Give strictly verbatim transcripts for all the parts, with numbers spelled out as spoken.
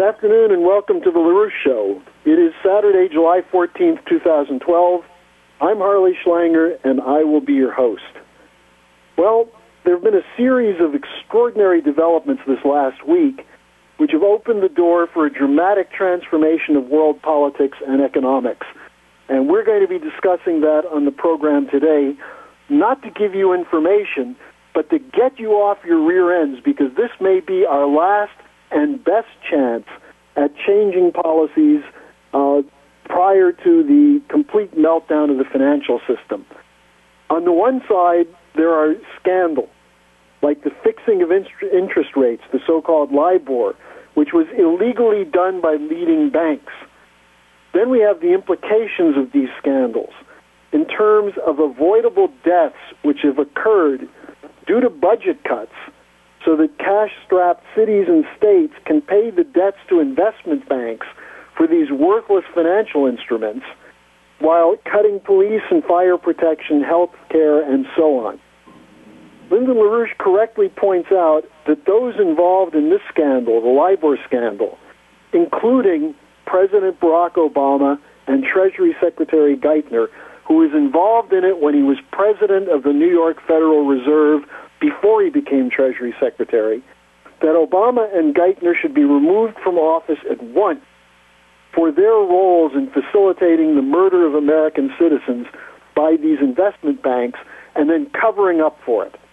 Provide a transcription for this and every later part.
Good afternoon and welcome to the LaRouche Show. It is Saturday, July fourteenth, twenty twelve. I'm Harley Schlanger, and I will be your host. Well, there have been a series of extraordinary developments this last week which have opened the door for a dramatic transformation of world politics and economics. And we're going to be discussing that on the program today, not to give you information, but to get you off your rear ends, because this may be our last and best chance at changing policies uh, prior to the complete meltdown of the financial system. On the one side, there are scandals, like the fixing of interest rates, the so-called LIBOR, which was illegally done by leading banks. Then we have the implications of these scandals in terms of avoidable deaths which have occurred due to budget cuts, so that cash-strapped cities and states can pay the debts to investment banks for these worthless financial instruments, while cutting police and fire protection, health care, and so on. Lyndon LaRouche correctly points out that those involved in this scandal, the LIBOR scandal, including President Barack Obama and Treasury Secretary Geithner, who was involved in it when he was president of the New York Federal Reserve before he became Treasury Secretary, that Obama and Geithner should be removed from office at once for their roles in facilitating the murder of American citizens by these investment banks and then covering up for it.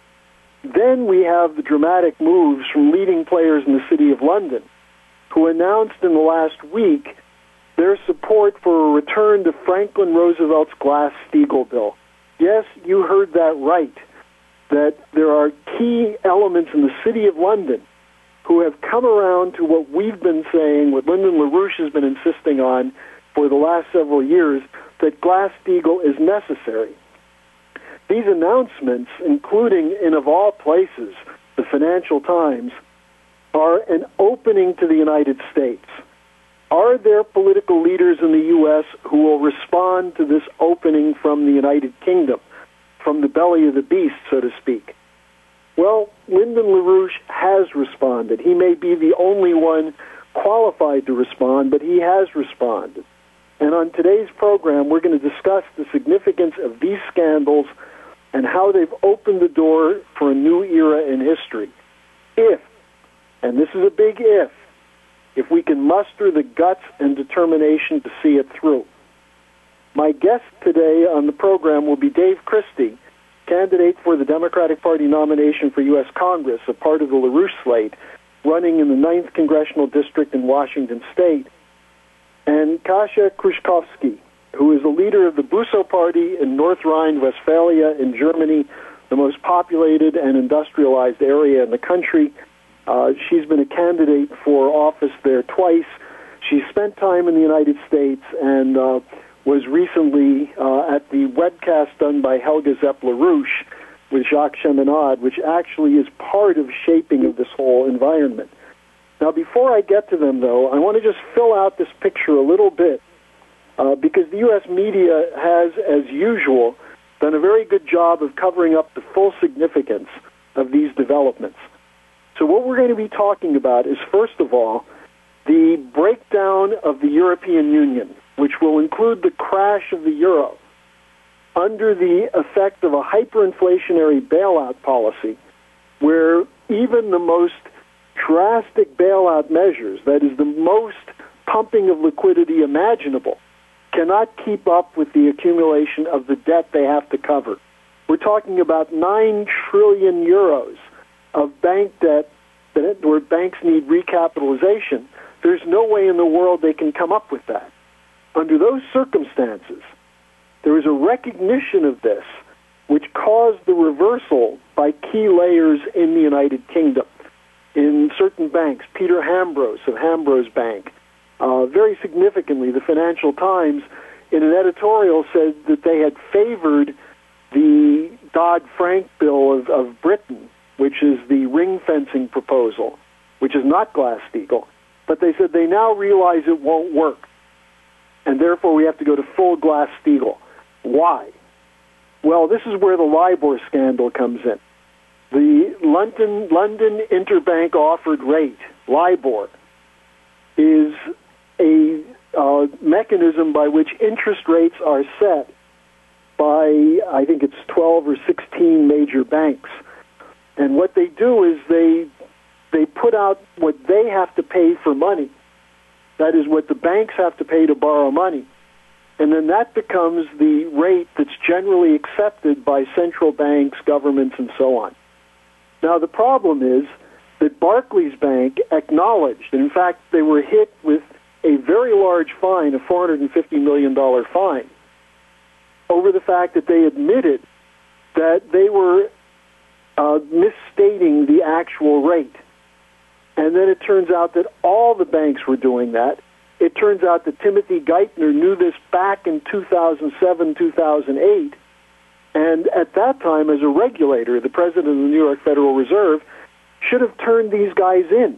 Then we have the dramatic moves from leading players in the City of London, who announced in the last week their support for a return to Franklin Roosevelt's Glass-Steagall bill. Yes, you heard that right, that there are key elements in the City of London who have come around to what we've been saying, what Lyndon LaRouche has been insisting on for the last several years, that Glass-Steagall is necessary. These announcements, including, in of all places, the Financial Times, are an opening to the United States. Are there political leaders in the U S who will respond to this opening from the United Kingdom, from the belly of the beast, so to speak? Well, Lyndon LaRouche has responded. He may be the only one qualified to respond, but he has responded. And on today's program, we're going to discuss the significance of these scandals and how they've opened the door for a new era in history. If, and this is a big if, if we can muster the guts and determination to see it through. My guest today on the program will be Dave Christie, candidate for the Democratic Party nomination for U S Congress, a part of the LaRouche slate, running in the ninth Congressional District in Washington State, and Kasia Kruszkowski, who is a leader of the Busso Party in North Rhine-Westphalia in Germany, the most populated and industrialized area in the country. Uh, she's been a candidate for office there twice. She spent time in the United States and uh, was recently uh, at the webcast done by Helga Zepp-LaRouche with Jacques Cheminade, which actually is part of shaping of this whole environment. Now, before I get to them, though, I want to just fill out this picture a little bit, uh, because the U S media has, as usual, done a very good job of covering up the full significance of these developments. So what we're going to be talking about is, first of all, the breakdown of the European Union, which will include the crash of the euro under the effect of a hyperinflationary bailout policy, where even the most drastic bailout measures, that is the most pumping of liquidity imaginable, cannot keep up with the accumulation of the debt they have to cover. We're talking about nine trillion euros of bank debt that, where banks need recapitalization. There's no way in the world they can come up with that. Under those circumstances, there is a recognition of this which caused the reversal by key layers in the United Kingdom. In certain banks, Peter Hambros of Hambros Bank, uh, very significantly, the Financial Times, in an editorial, said that they had favored the Dodd-Frank bill of, of Britain, which is the ring fencing proposal, which is not Glass-Steagall. But they said they now realize it won't work, and therefore we have to go to full Glass-Steagall. Why? Well, this is where the LIBOR scandal comes in. The London, London Interbank Offered Rate, LIBOR, is a uh, mechanism by which interest rates are set by, I think it's twelve or sixteen major banks. And what they do is they they put out what they have to pay for money. That is what the banks have to pay to borrow money. And then that becomes the rate that's generally accepted by central banks, governments, and so on. Now, the problem is that Barclays Bank acknowledged, and in fact, they were hit with a very large fine, a four hundred fifty million dollars fine, over the fact that they admitted that they were uh, misstating the actual rate. And then it turns out that all the banks were doing that. It turns out that Timothy Geithner knew this back in two thousand seven, two thousand eight, and at that time, as a regulator, the president of the New York Federal Reserve should have turned these guys in.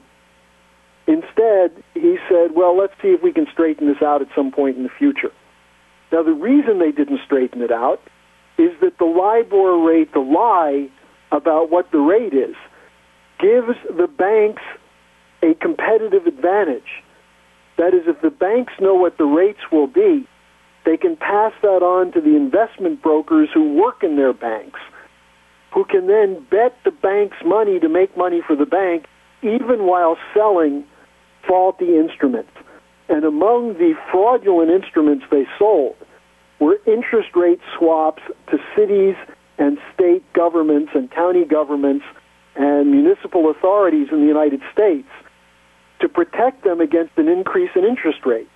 Instead, he said, well, let's see if we can straighten this out at some point in the future. Now, the reason they didn't straighten it out is that the LIBOR rate, the lie about what the rate is, gives the banks a competitive advantage. That is, if the banks know what the rates will be, they can pass that on to the investment brokers who work in their banks, who can then bet the bank's money to make money for the bank, even while selling faulty instruments. And among the fraudulent instruments they sold were interest rate swaps to cities and state governments and county governments and municipal authorities in the United States to protect them against an increase in interest rates.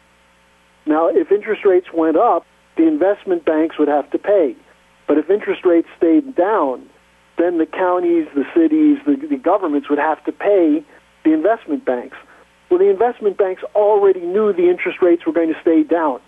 Now, if interest rates went up, the investment banks would have to pay. But if interest rates stayed down, then the counties, the cities, the, the governments would have to pay the investment banks. Well, the investment banks already knew the interest rates were going to stay down.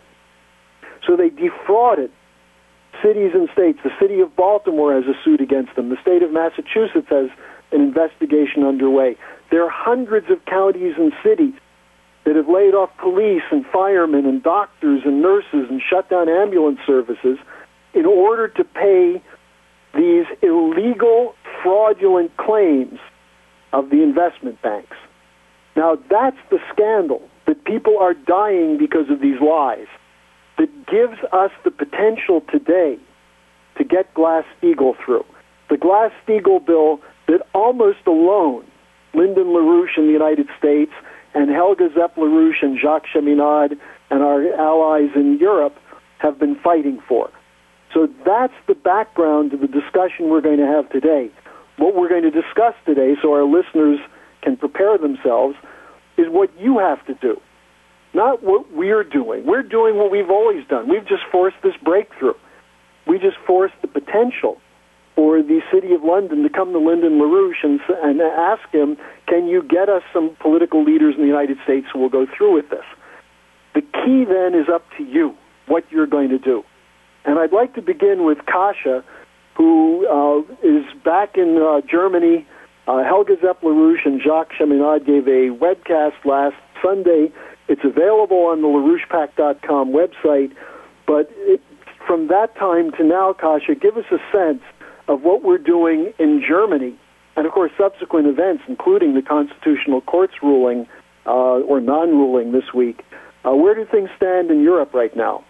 So they defrauded cities and states. The city of Baltimore has a suit against them. The state of Massachusetts has an investigation underway. There are hundreds of counties and cities that have laid off police and firemen and doctors and nurses and shut down ambulance services in order to pay these illegal, fraudulent claims of the investment banks. Now, that's the scandal, that people are dying because of these lies, that gives us the potential today to get Glass-Steagall through. The Glass-Steagall bill that almost alone Lyndon LaRouche in the United States and Helga Zepp-LaRouche and Jacques Cheminade and our allies in Europe have been fighting for. So that's the background to the discussion we're going to have today. What we're going to discuss today, so our listeners can prepare themselves, is what you have to do, not what we're doing. We're doing what we've always done. We've just forced this breakthrough. We just forced the potential for the City of London to come to Lyndon LaRouche and, and ask him, can you get us some political leaders in the United States who will go through with this? The key then is up to you, what you're going to do. And I'd like to begin with Kasia, who uh, is back in uh, Germany. Uh, Helga Zepp-LaRouche and Jacques Cheminade gave a webcast last Sunday. It's available on the LaRouche Pact dot com website. But it, from that time to now, Kasia, give us a sense of what we're doing in Germany, and of course subsequent events, including the Constitutional Court's ruling, uh, or non-ruling this week. Uh, where do things stand in Europe right now?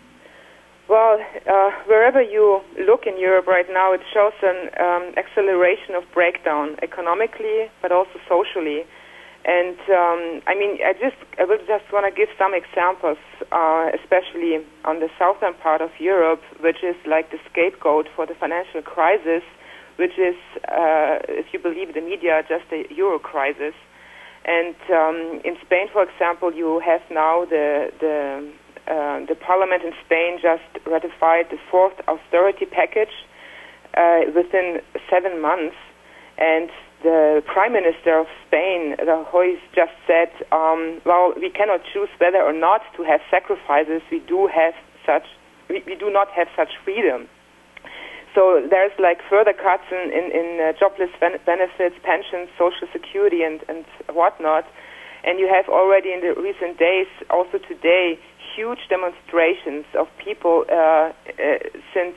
Well, uh, wherever you look in Europe right now, it shows an um, acceleration of breakdown economically, but also socially. And um, I mean, I just I will just want to give some examples, uh, especially on the southern part of Europe, which is like the scapegoat for the financial crisis, which is, uh, if you believe the media, just a euro crisis. And um, in Spain, for example, you have now the the uh, the parliament in Spain just ratified the fourth austerity package uh, within seven months, and the Prime Minister of Spain, Rajoy, just said, um, well, we cannot choose whether or not to have sacrifices. We do have such, we, we do not have such freedom. So there's like further cuts in, in, in uh, jobless benefits, pensions, social security, and, and whatnot. And you have already in the recent days, also today, huge demonstrations of people uh, uh, since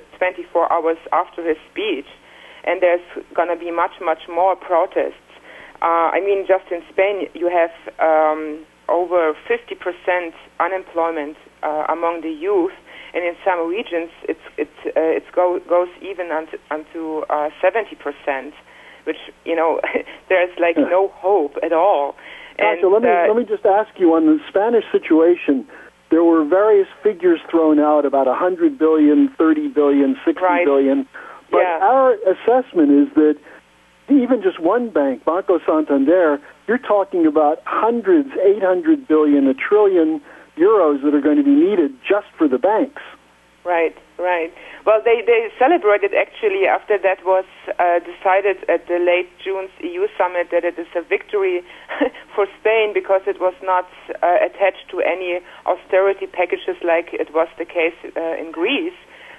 twenty-four hours after his speech. And there's going to be much, much more protests. Uh, I mean, just in Spain, you have um, over fifty percent unemployment uh, among the youth, and in some regions, it's it's uh, it go, goes even unto, unto uh, seventy percent, which you know there's like yeah. no hope at all. Gotcha. And, let me uh, let me just ask you on the Spanish situation. There were various figures thrown out about one hundred billion, thirty billion, sixty right. billion. But yeah. our assessment is that even just one bank, Banco Santander, you're talking about hundreds, eight hundred billion, a trillion euros that are going to be needed just for the banks. Right, right. Well, they, they celebrated actually after that was uh, decided at the late June's E U summit that it is a victory for Spain because it was not uh, attached to any austerity packages like it was the case uh, in Greece.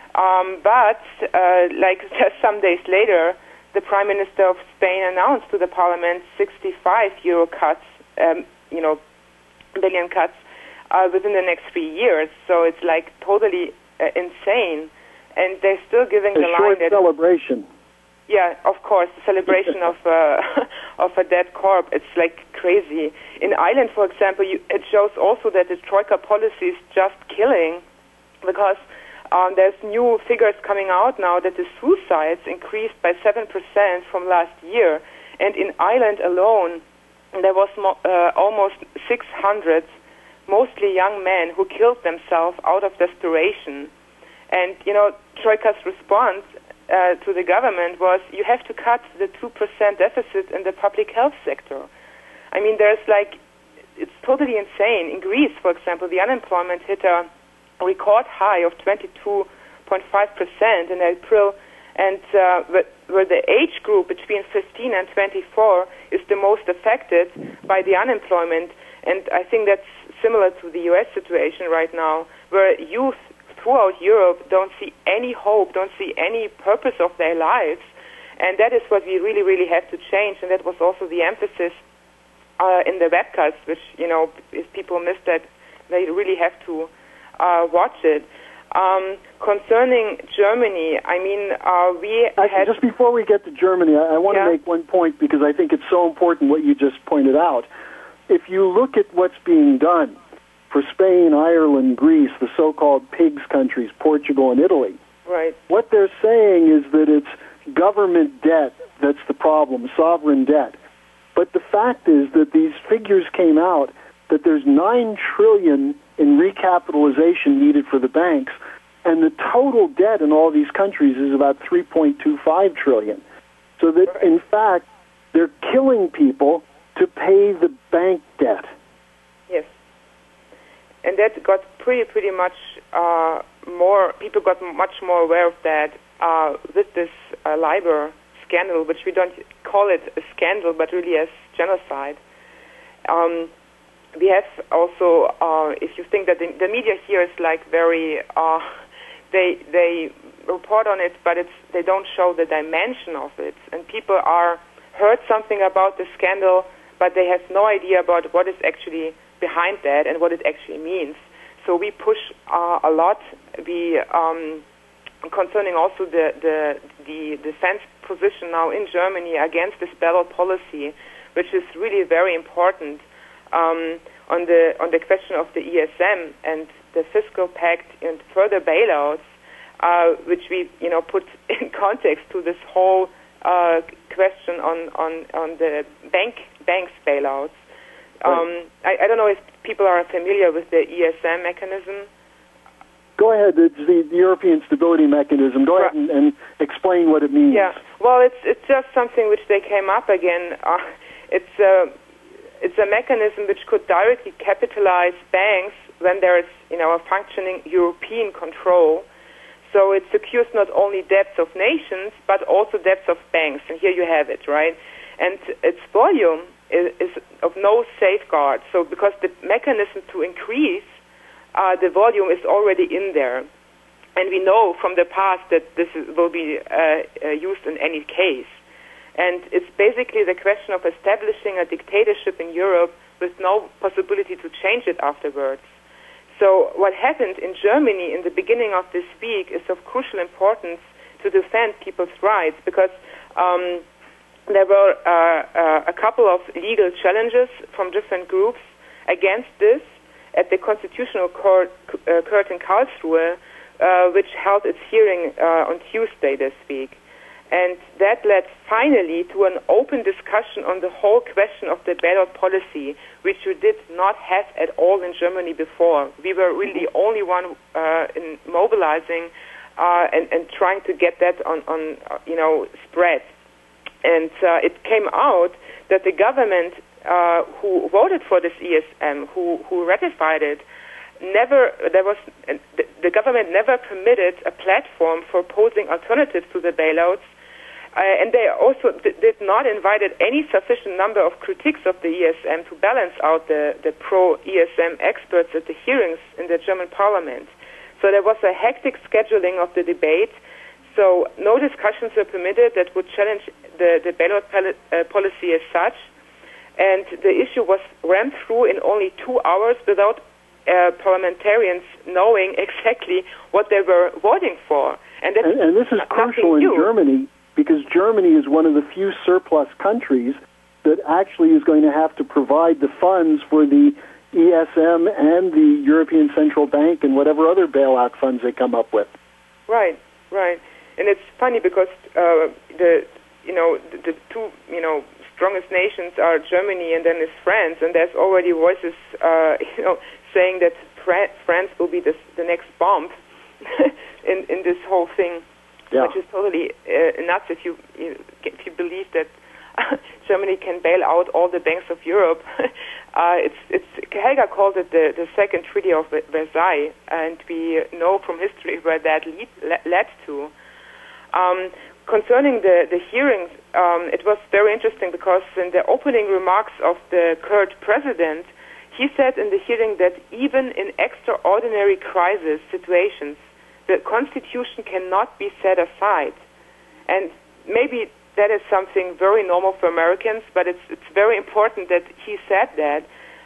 Um, but uh, like just some days later, the Prime Minister of Spain announced to the Parliament sixty-five euro cuts, um, you know, billion cuts uh, within the next three years. So it's like totally uh, insane, and they're still giving a the line short that celebration. Yeah, of course, the celebration of uh, of a dead corpse. It's like crazy. In Ireland, for example, you, it shows also that the Troika policy is just killing, because Um, there's new figures coming out now that the suicides increased by seven percent from last year. And in Ireland alone, there was mo- uh, almost six hundred, mostly young men, who killed themselves out of desperation. And, you know, Troika's response uh, to the government was, you have to cut the two percent deficit in the public health sector. I mean, there's like, it's totally insane. In Greece, for example, the unemployment hit a record high of twenty-two point five percent in April, and uh, where the age group between fifteen and twenty-four is the most affected by the unemployment. And I think that's similar to the U S situation right now, where youth throughout Europe don't see any hope, don't see any purpose of their lives. And that is what we really, really have to change. And that was also the emphasis uh, in the webcast, which, you know, if people miss that, they really have to Uh, watch it. Um, concerning Germany, I mean, uh, we Actually, had... just before we get to Germany, I, I want yeah. to make one point because I think it's so important what you just pointed out. If you look at what's being done for Spain, Ireland, Greece, the so-called PIGS countries, Portugal and Italy, right. what they're saying is that it's government debt that's the problem, sovereign debt. But the fact is that these figures came out that there's nine trillion in recapitalization needed for the banks, and the total debt in all these countries is about three point two five trillion. So that, in fact, they're killing people to pay the bank debt. Yes. And that got pretty, pretty much uh, more, people got much more aware of that uh, with this uh, LIBOR scandal, which we don't call it a scandal, but really as genocide. Um, We have also, uh, if you think that the, the media here is like very, uh, they they report on it, but it's they don't show the dimension of it. And people are heard something about the scandal, but they have no idea about what is actually behind that and what it actually means. So we push uh, a lot. We um, concerning also the, the the defense position now in Germany against this bailout policy, which is really very important. Um, on the on the question of the E S M and the fiscal pact and further bailouts, uh, which we you know put in context to this whole uh, question on, on, on the bank banks bailouts. Um, right. I, I don't know if people are familiar with the E S M mechanism. Go ahead. It's the, the European Stability Mechanism. Go right. ahead and, and explain what it means. Yeah. Well, it's it's just something which they came up again. Uh, it's uh, It's a mechanism which could directly capitalize banks when there is, you know, a functioning European control. So it secures not only debts of nations, but also debts of banks. And here you have it, right? And its volume is, is of no safeguard. So because the mechanism to increase uh, the volume is already in there. And we know from the past that this is, will be uh, uh, used in any case. And it's basically the question of establishing a dictatorship in Europe with no possibility to change it afterwards. So what happened in Germany in the beginning of this week is of crucial importance to defend people's rights, because um, there were uh, uh, a couple of legal challenges from different groups against this at the Constitutional Court, uh, court in Karlsruhe, uh, which held its hearing uh, on Tuesday this week. And that led finally to an open discussion on the whole question of the bailout policy, which we did not have at all in Germany before. We were really the only one uh, in mobilizing uh, and, and trying to get that on, on uh, you know, spread. And uh, it came out that the government uh, who voted for this E S M, who, who ratified it, never there was the, the government never permitted a platform for opposing alternatives to the bailouts, uh, and they also d- did not invite any sufficient number of critiques of the E S M to balance out the, the pro-E S M experts at the hearings in the German parliament. So there was a hectic scheduling of the debate. So no discussions were permitted that would challenge the, the bailout pal- uh, policy as such. And the issue was ran through in only two hours without uh, parliamentarians knowing exactly what they were voting for. And, that's and, and this is crucial in new. Germany, because Germany is one of the few surplus countries that actually is going to have to provide the funds for the E S M and the European Central Bank and whatever other bailout funds they come up with. Right, right. And it's funny because uh, the you know the, the two you know strongest nations are Germany and then is France, and there's already voices uh, you know saying that Fra- France will be this, the next bomb in in this whole thing, yeah. which is totally uh, nuts if you, you if you believe that Germany can bail out all the banks of Europe. uh, it's it's Helga called it the, the second Treaty of Versailles, and we know from history where that lead, led to. Um, concerning the, the hearings, um, it was very interesting because in the opening remarks of the Kurd president, he said in the hearing that even in extraordinary crisis situations, the constitution cannot be set aside. And maybe that is something very normal for Americans, but it's it's very important that he said that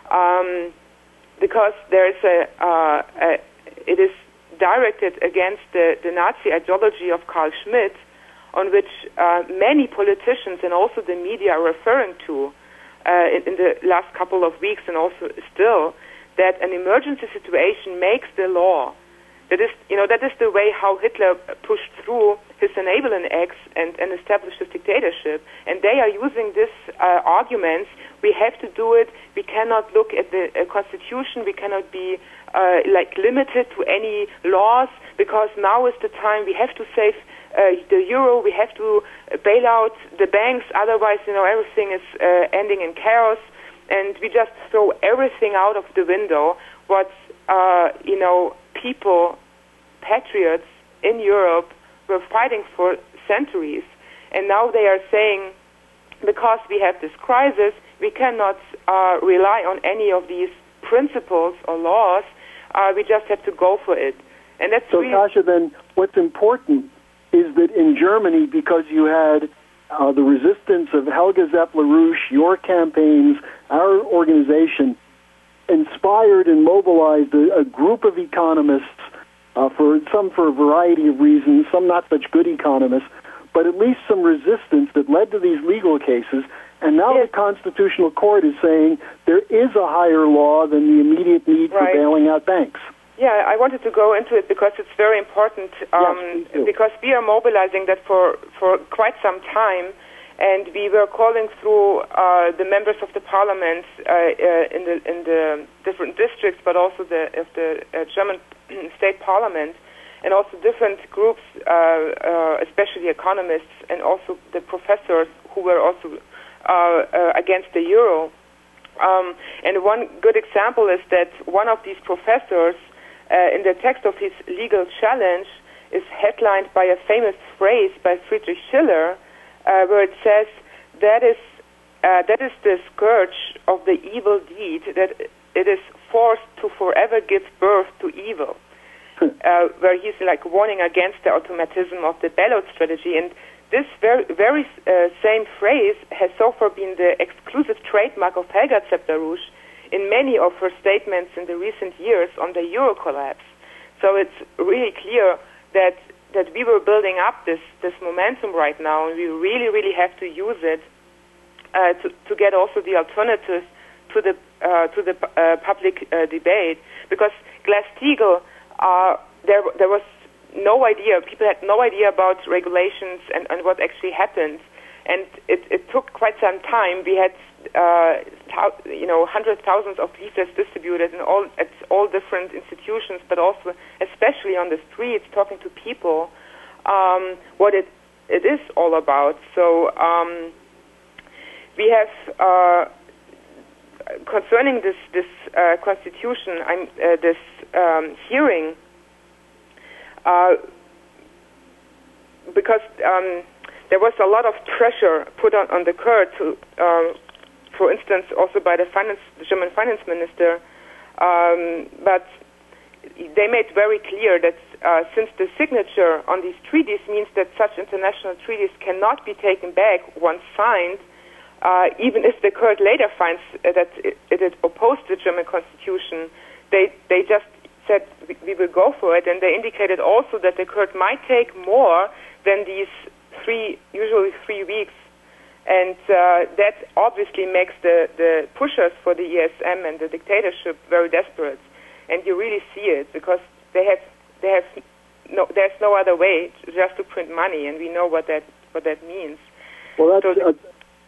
um, because there is a, uh, a it is directed against the, the Nazi ideology of Carl Schmitt, on which uh, many politicians and also the media are referring to uh, in, in the last couple of weeks, and also still, that an emergency situation makes the law. That is, you know, that is the way how Hitler pushed through his enabling acts and, and established his dictatorship. And they are using this uh, arguments. We have to do it. We cannot look at the uh, constitution. We cannot be uh, like limited to any laws, because now is the time. We have to save uh, the euro. We have to bail out the banks. Otherwise, you know, everything is uh, ending in chaos. And we just throw everything out of the window. What uh, you know, people, patriots in Europe were fighting for centuries, and now they are saying, because we have this crisis, we cannot uh, rely on any of these principles or laws. Uh, we just have to go for it. And that's so, really Kasia, then what's important is that in Germany, because you had uh, the resistance of Helga Zepp-LaRouche, your campaigns, our organization, inspired and mobilized a, a group of economists, uh, for some for a variety of reasons, some not such good economists, but at least some resistance that led to these legal cases. And now yes. the Constitutional Court is saying there is a higher law than the immediate need right. for bailing out banks. Yeah, I wanted to go into it because it's very important, um, yes, because we are mobilizing that for, for quite some time, and we were calling through uh, the members of the parliament uh, uh, in the in the different districts, but also the of the uh, German state parliament, and also different groups, uh, uh, especially economists, and also the professors who were also uh, uh, against the euro. Um, and one good example is that one of these professors, uh, in the text of his legal challenge, is headlined by a famous phrase by Friedrich Schiller, uh, where it says, that is uh, that is the scourge of the evil deed, that it is forced to forever give birth to evil, uh, where he's like warning against the automatism of the bailout strategy. And this very, very uh, same phrase has so far been the exclusive trademark of Helga Zepp-LaRouche in many of her statements in the recent years on the euro collapse. So it's really clear that that we were building up this, this momentum right now, and we really, really have to use it uh, to, to get also the alternatives to the uh, to the uh, public uh, debate, because Glass-Steagall, uh, there there was no idea. People had no idea about regulations and, and what actually happened, and it, it took quite some time. We had uh, thou- you know hundreds, thousands of leaflets distributed in all at all different institutions, but also especially on the streets, talking to people um, what it it is all about. So um, we have. Uh, Concerning this this uh, constitution, I'm, uh, this um, hearing, uh, because um, there was a lot of pressure put on, on the Kurds, to, uh, for instance, also by the finance, the German finance minister, um, but they made very clear that uh, since the signature on these treaties means that such international treaties cannot be taken back once signed, Uh, even if the Kurd later finds uh, that it, it opposed the German constitution, they they just said we, we will go for it, and they indicated also that the Kurd might take more than these three, usually three weeks, and uh, that obviously makes the, the pushers for the E S M and the dictatorship very desperate, and you really see it because they have they have no there's no other way just to print money, and we know what that what that means. Well, that's. So, uh,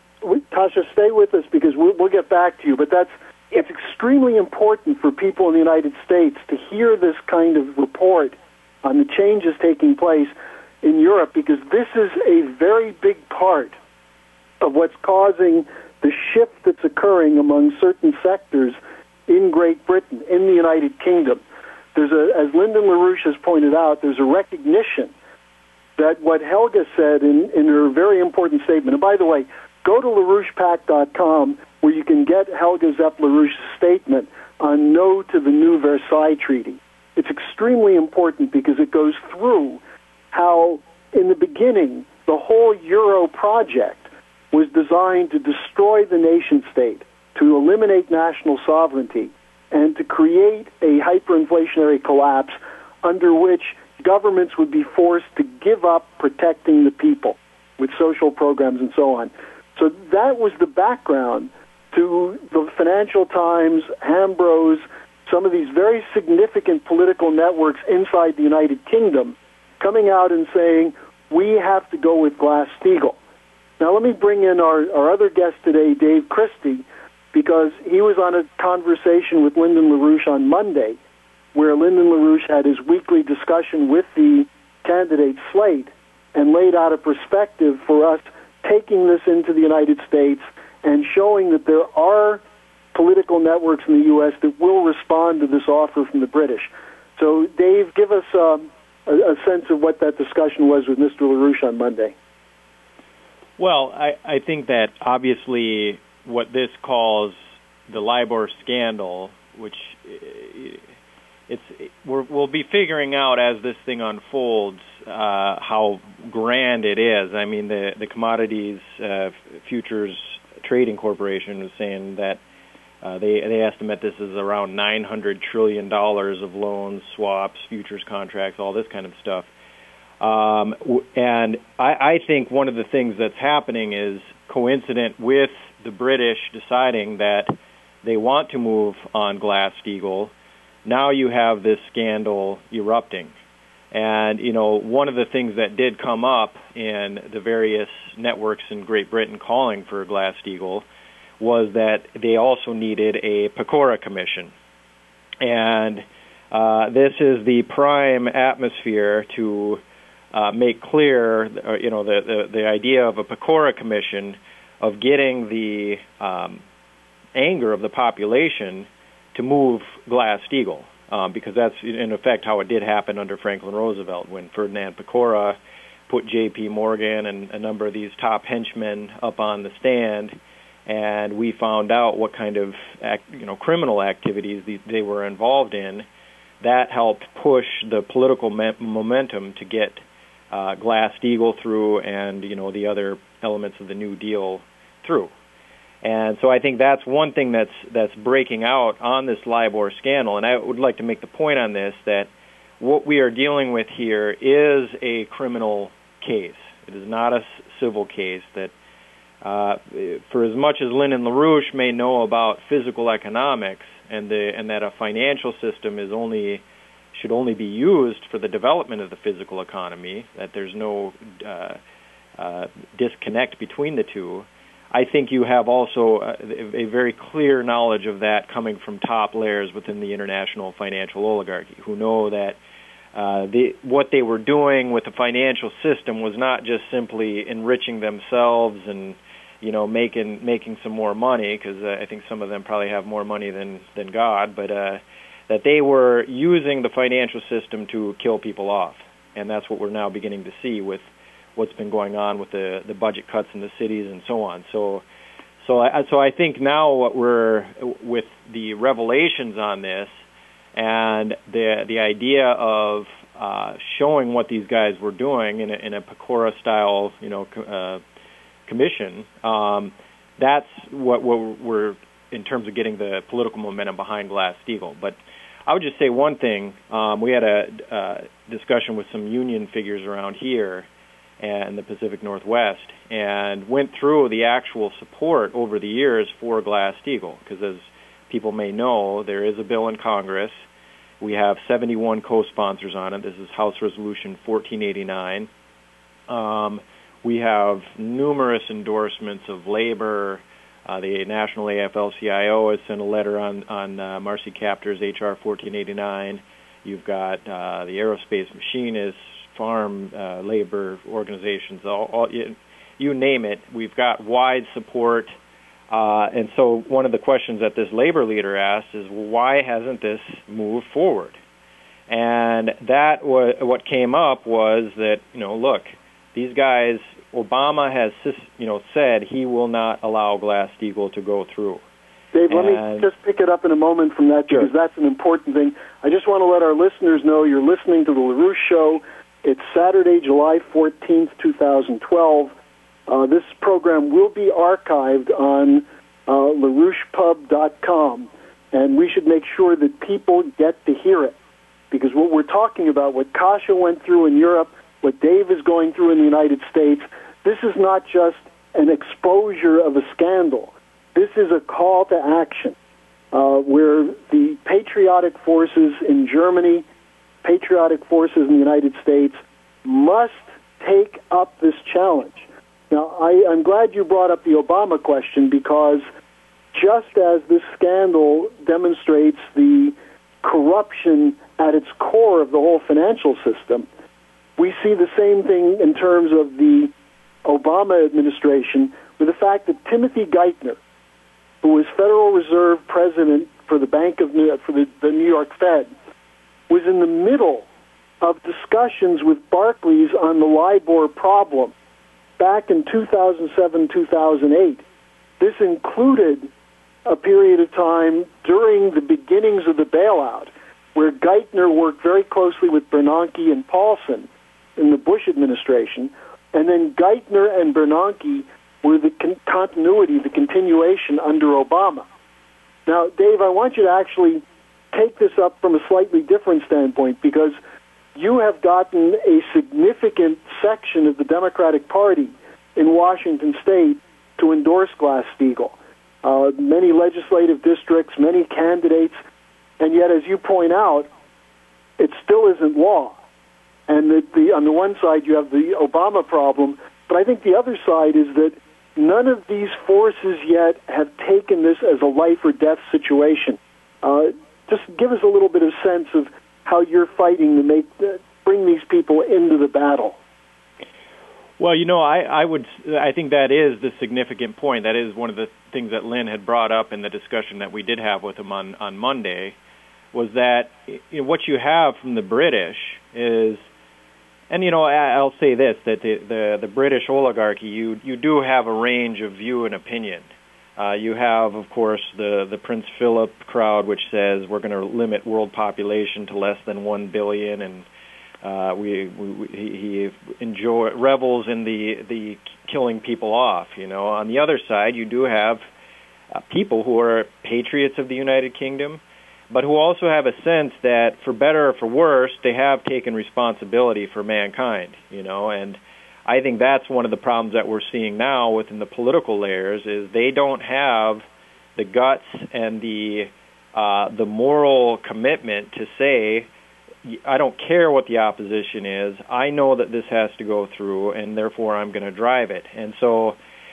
Tasha, stay with us because we'll, we'll get back to you, but that's yep. It's extremely important for people in the United States to hear this kind of report on the changes taking place in Europe, because this is a very big part of what's causing the shift that's occurring among certain sectors in Great Britain, in the United Kingdom. There's a, as Lyndon LaRouche has pointed out, there's a recognition that what Helga said in, in her very important statement, and by the way, go to LaRouche Pac dot com where you can get Helga Zepp-LaRouche's statement on no to the new Versailles Treaty. It's extremely important because it goes through how, in the beginning, the whole Euro project was designed to destroy the nation-state, to eliminate national sovereignty, and to create a hyperinflationary collapse under which governments would be forced to give up protecting the people with social programs and so on. So that was the background to the Financial Times, Hambros, some of these very significant political networks inside the United Kingdom coming out and saying, we have to go with Glass-Steagall. Now let me bring in our, our other guest today, Dave Christie, because he was on a conversation with Lyndon LaRouche on Monday, where Lyndon LaRouche had his weekly discussion with the candidate slate and laid out a perspective for us taking this into the United States and showing that there are political networks in the U S that will respond to this offer from the British. So, Dave, give us um, a, a sense of what that discussion was with Mister LaRouche on Monday. Well, I, I think that obviously what this calls the LIBOR scandal, which it's we're, we'll be figuring out as this thing unfolds uh, how grand it is. I mean, the the Commodities uh, Futures Trading Corporation was saying that uh, they they estimate this is around nine hundred trillion dollars of loans, swaps, futures contracts, all this kind of stuff. Um, and I, I think one of the things that's happening is coincident with the British deciding that they want to move on Glass-Steagall. Now you have this scandal erupting. And, you know, one of the things that did come up in the various networks in Great Britain calling for Glass-Steagall was that they also needed a Pecora Commission. And uh, this is the prime atmosphere to uh, make clear, uh, you know, the, the, the idea of a Pecora Commission, of getting the um, anger of the population to move Glass-Steagall, um, because that's in effect how it did happen under Franklin Roosevelt when Ferdinand Pecora put J P Morgan and a number of these top henchmen up on the stand, and we found out what kind of act, you know criminal activities they, they were involved in. That helped push the political me- momentum to get uh, Glass-Steagall through and you know the other elements of the New Deal through. And so I think that's one thing that's that's breaking out on this LIBOR scandal. And I would like to make the point on this that what we are dealing with here is a criminal case. It is not a civil case that uh, for as much as Lynn and LaRouche may know about physical economics and the and that a financial system is only should only be used for the development of the physical economy, that there's no uh, uh, disconnect between the two, I think you have also a, a very clear knowledge of that coming from top layers within the international financial oligarchy, who know that uh, the, what they were doing with the financial system was not just simply enriching themselves and, you know, making making some more money, because uh, I think some of them probably have more money than than God, but uh, that they were using the financial system to kill people off, and that's what we're now beginning to see with what's been going on with the, the budget cuts in the cities and so on. So, so I so I think now what we're with the revelations on this and the the idea of uh, showing what these guys were doing in a, in a Pecora style, you know, uh, commission. Um, that's what, what we're in terms of getting the political momentum behind Glass-Steagall. But I would just say one thing. Um, we had a uh, discussion with some union figures around here in the Pacific Northwest and went through the actual support over the years for Glass-Steagall, because as people may know, there is a bill in Congress. We have seventy-one co-sponsors on it. This is House Resolution fourteen eighty-nine. Um, we have numerous endorsements of labor. Uh, the National A F L C I O has sent a letter on, on uh, Marcy Kaptur's H R fourteen eighty-nine. You've got uh, the aerospace machinists, farm uh, labor organizations, all, all, you, you name it. We've got wide support. Uh, and so one of the questions that this labor leader asked is, well, why hasn't this moved forward? And that was, what came up was that, you know, look, these guys, Obama has, you know, said he will not allow Glass-Steagall to go through. Dave, let and, me just pick it up in a moment from that, because sure. That's an important thing. I just want to let our listeners know you're listening to the LaRouche Show. It's Saturday, July fourteenth, twenty twelve. Uh, this program will be archived on uh, LaRouche Pub dot com, and we should make sure that people get to hear it, because what we're talking about, what Kasia went through in Europe, what Dave is going through in the United States, this is not just an exposure of a scandal. This is a call to action, uh, where the patriotic forces in Germany, patriotic forces in the United States must take up this challenge. Now, I, I'm glad you brought up the Obama question, because just as this scandal demonstrates the corruption at its core of the whole financial system, we see the same thing in terms of the Obama administration with the fact that Timothy Geithner, who was Federal Reserve President for the Bank of New, for the, the New York Fed, was in the middle of discussions with Barclays on the LIBOR problem back in two thousand seven, two thousand eight. This included a period of time during the beginnings of the bailout where Geithner worked very closely with Bernanke and Paulson in the Bush administration, and then Geithner and Bernanke were the con- continuity, the continuation under Obama. Now, Dave, I want you to actually take this up from a slightly different standpoint, because you have gotten a significant section of the Democratic Party in Washington State to endorse Glass-Steagall. Uh, many legislative districts, many candidates, and yet, as you point out, it still isn't law. And the, the, on the one side, you have the Obama problem, but I think the other side is that none of these forces yet have taken this as a life or death situation. Uh, just give us a little bit of sense of how you're fighting to make uh, bring these people into the battle. Well, you know, I, I would, I think that is the significant point. That is one of the things that Lynn had brought up in the discussion that we did have with him on, on Monday, was that, you know, what you have from the British is, and, you know, I'll say this, that the, the, the British oligarchy, you, you do have a range of view and opinion. Uh, you have, of course, the, the Prince Philip crowd, which says we're going to limit world population to less than one billion, and uh, we, we he enjoy revels in the the killing people off. You know, on the other side, you do have uh, people who are patriots of the United Kingdom, but who also have a sense that, for better or for worse, they have taken responsibility for mankind. You know, and I think that's one of the problems that we're seeing now within the political layers is they don't have the guts and the uh, the moral commitment to say, I don't care what the opposition is. I know that this has to go through, and therefore I'm going to drive it. And so,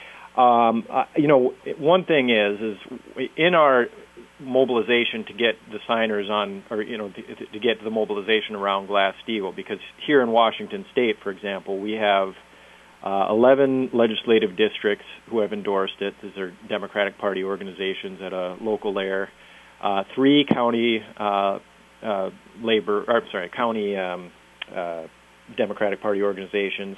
um, uh, you know, one thing is, is in our mobilization to get the signers on, or, you know, to, to get the mobilization around Glass-Steagall, because here in Washington State, for example, we have uh, eleven legislative districts who have endorsed it. These are Democratic Party organizations at a local layer. Uh, three county uh, uh, labor, or, sorry, county um, uh, Democratic Party organizations.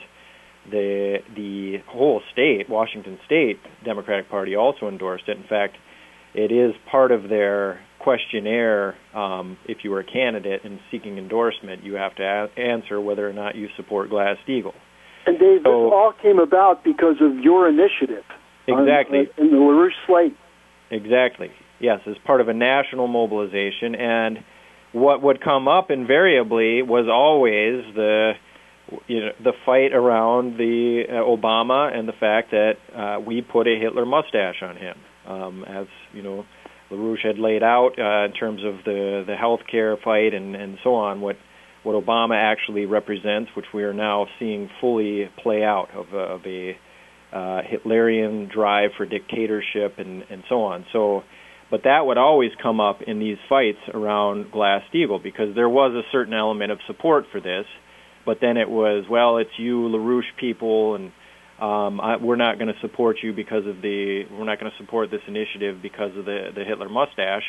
The the whole state, Washington State Democratic Party, also endorsed it. In fact, it is part of their questionnaire. Um, if you are a candidate and seeking endorsement, you have to a- answer whether or not you support Glass-Steagall. And Dave, so, this all came about because of your initiative. Exactly. On, uh, in the LaRouche Slate. Exactly. Yes, as part of a national mobilization. And what would come up invariably was always the you know, the fight around the uh, Obama and the fact that uh, we put a Hitler mustache on him. Um, as you know, LaRouche had laid out uh, in terms of the the health care fight and, and so on, what what Obama actually represents, which we are now seeing fully play out of, uh, of a uh, Hitlerian drive for dictatorship and, and so on. So, but that would always come up in these fights around Glass-Steagall because there was a certain element of support for this, but then it was, well, it's you LaRouche people, and Um, I, we're not going to support you because of the. We're not going to support this initiative because of the, the Hitler mustache,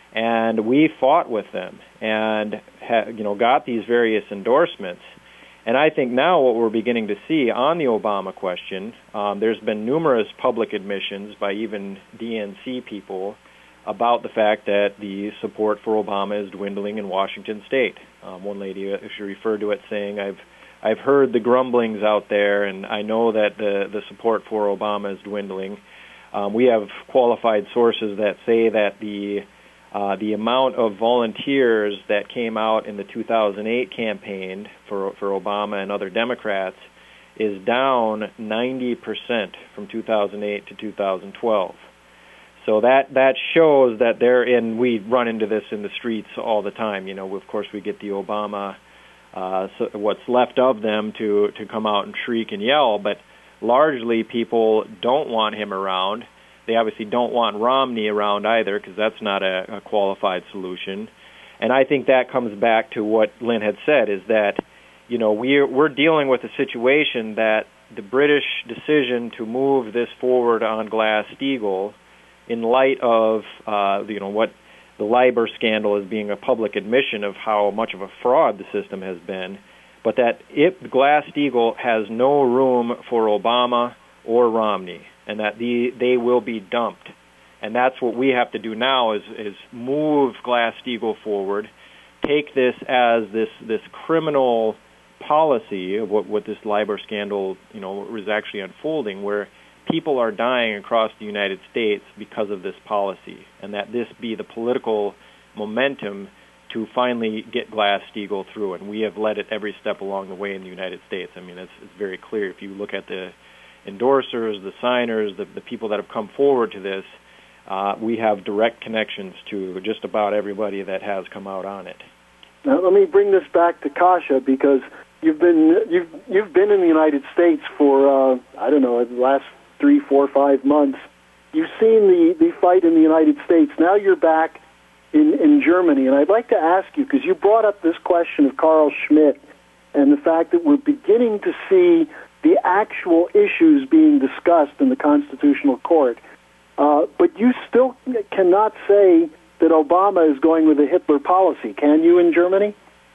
and we fought with them and ha, you know got these various endorsements. And I think now what we're beginning to see on the Obama question, um, there's been numerous public admissions by even D N C people about the fact that the support for Obama is dwindling in Washington State. Um, one lady, she referred to it saying, "I've." I've heard the grumblings out there, and I know that the, the support for Obama is dwindling. Um, we have qualified sources that say that the uh, the amount of volunteers that came out in the two thousand eight campaign for for Obama and other Democrats is down ninety percent from two thousand eight to two thousand twelve. So that that shows that they're in. We run into this in the streets all the time. You know, of course, we get the Obama. Uh, so what's left of them to, to come out and shriek and yell, but largely people don't want him around. They obviously don't want Romney around either because that's not a, a qualified solution. And I think that comes back to what Lynn had said, is that, you know, we're, we're dealing with a situation that the British decision to move this forward on Glass-Steagall in light of, uh, you know, what the LIBOR scandal as being a public admission of how much of a fraud the system has been, but that it, Glass-Steagall has no room for Obama or Romney, and that the, they will be dumped. And that's what we have to do now is, is move Glass-Steagall forward, take this as this, this criminal policy of what, what this LIBOR scandal, you know, was actually unfolding, where people are dying across the United States because of this policy, and that this be the political momentum to finally get Glass-Steagall through. And we have led it every step along the way in the United States. I mean, it's, it's very clear. If you look at the endorsers, the signers, the, the people that have come forward to this, uh, we have direct connections to just about everybody that has come out on it. Now, let me bring this back to Kasia, because you've been you've you've been in the United States for uh, I don't know the last three, four, five months. You've seen the, the fight in the United States. Now you're back in, in Germany. And I'd like to ask you, because you brought up this question of Carl Schmitt and the fact that we're beginning to see the actual issues being discussed in the Constitutional Court. Uh, but you still cannot say that Obama is going with a Hitler policy, can you, in Germany?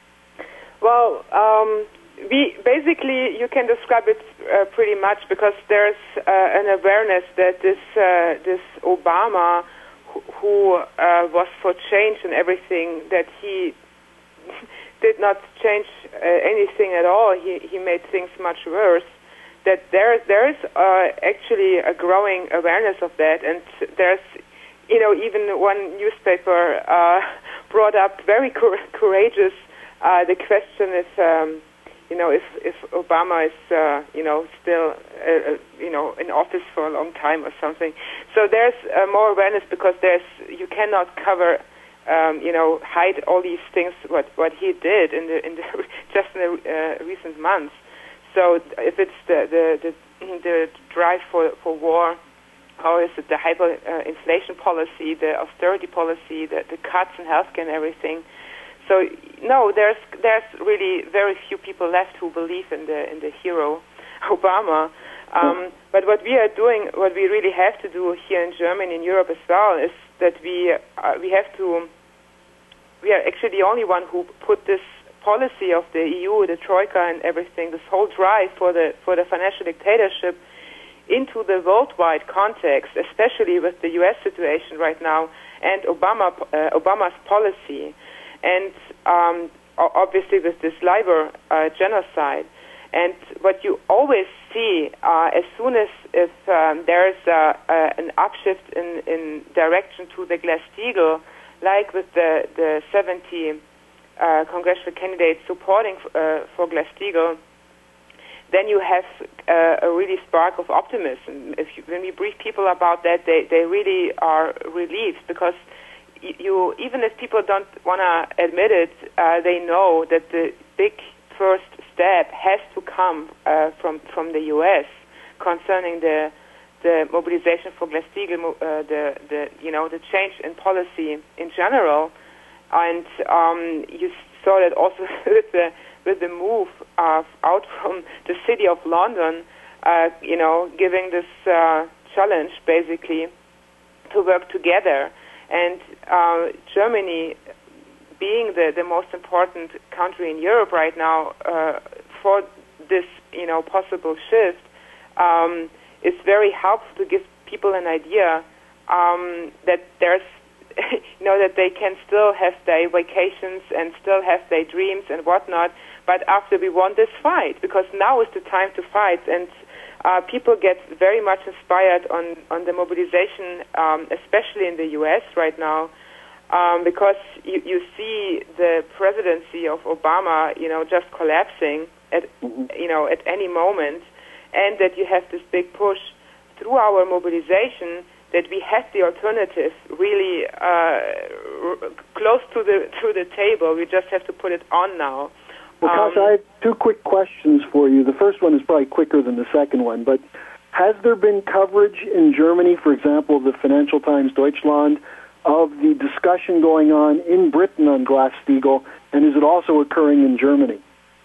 Well, um... We basically, you can describe it uh, pretty much, because there's uh, an awareness that this uh, this Obama, who, who uh, was for change and everything, that he did not change uh, anything at all. He he made things much worse. That there there is uh, actually a growing awareness of that, and there's, you know, even one newspaper uh, brought up very cour- courageous uh, the question is. Um, you know, if if Obama is, uh, you know, still, uh, you know, in office for a long time or something. So there's uh, more awareness because there's you cannot cover, um, you know, hide all these things what what he did in the in the just in the uh, recent months. So if it's the the the, the drive for for war, or is it the hyperinflation uh, policy, the austerity policy, the the cuts in healthcare and everything. So no, there's there's really very few people left who believe in the in the hero, Obama. Um, but what we are doing, what we really have to do here in Germany, in Europe as well, is that we uh, we have to. We are actually the only one who put this policy of the E U, the Troika, and everything, this whole drive for the for the financial dictatorship, into the worldwide context, especially with the U S situation right now and Obama uh, Obama's policy. And um, obviously with this LIBOR uh, genocide. And what you always see uh, as soon as if um, there is uh, uh, an upshift in, in direction to the Glass-Steagall, like with the, the seventy uh, congressional candidates supporting uh, for Glass-Steagall, then you have uh, a really spark of optimism. If you, when we brief people about that, they, they really are relieved because you, even if people don't want to admit it, uh, they know that the big first step has to come uh, from from the U S concerning the the mobilization for Glass-Steagall, uh, the the you know the change in policy in general, and um, you saw that also with the with the move of out from the city of London, uh, you know, giving this uh, challenge basically to work together. And uh, Germany, being the, the most important country in Europe right now uh, for this, you know, possible shift, um, is very helpful to give people an idea um, that there's, you know, that they can still have their vacations and still have their dreams and whatnot. But after we won this fight, because now is the time to fight, and Uh, people get very much inspired on, on the mobilization, um, especially in the U S right now, um, because you, you see the presidency of Obama, you know, just collapsing at, you know, at any moment, and that you have this big push through our mobilization that we have the alternative really uh, r- close to the to the table. We just have to put it on now. Well, Kasia, I have two quick questions for you. The first one is probably quicker than the second one, but has there been coverage in Germany, for example, the Financial Times Deutschland, of the discussion going on in Britain on Glass-Steagall, and is it also occurring in Germany?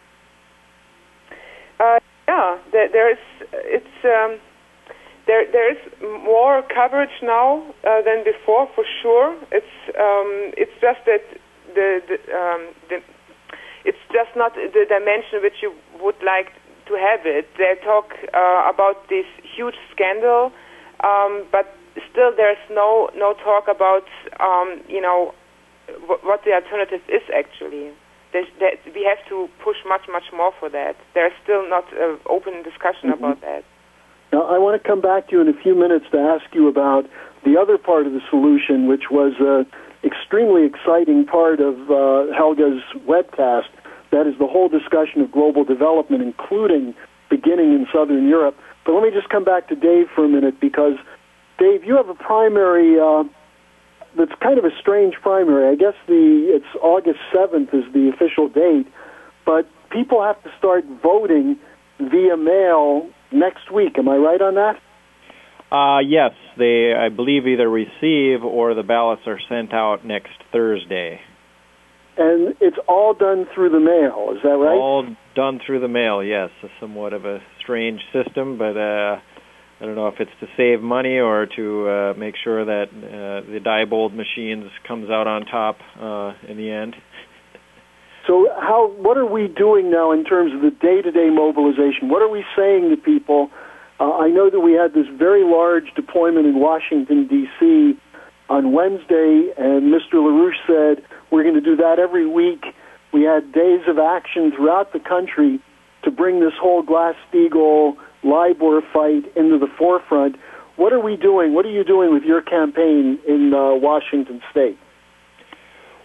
Uh, yeah, there, there's it's um, there there's more coverage now uh, than before, for sure. It's um, it's just that the the, um, the It's just not the dimension which you would like to have it. They talk uh, about this huge scandal, um, but still there's no no talk about um, you know w- what the alternative is actually. There's, there, we have to push much much more for that. There's still not an open discussion mm-hmm. about that. Now I want to come back to you in a few minutes to ask you about the other part of the solution, which was a extremely exciting part of uh, Helga's webcast. That is the whole discussion of global development, including beginning in Southern Europe. But let me just come back to Dave for a minute, because, Dave, you have a primary uh, that's kind of a strange primary. I guess the it's August seventh is the official date, but people have to start voting via mail next week. Am I right on that? Uh, yes, they, I believe, either receive or the ballots are sent out next Thursday. And it's all done through the mail, is that right? All done through the mail, yes. It's somewhat of a strange system, but uh, I don't know if it's to save money or to uh, make sure that uh, the Diebold machines comes out on top uh, in the end. So how? What are we doing now in terms of the day-to-day mobilization? What are we saying to people? Uh, I know that we had this very large deployment in Washington, D C on Wednesday, and Mister LaRouche said, we're going to do that every week. We had days of action throughout the country to bring this whole Glass-Steagall LIBOR fight into the forefront. What are we doing? What are you doing with your campaign in uh, Washington State?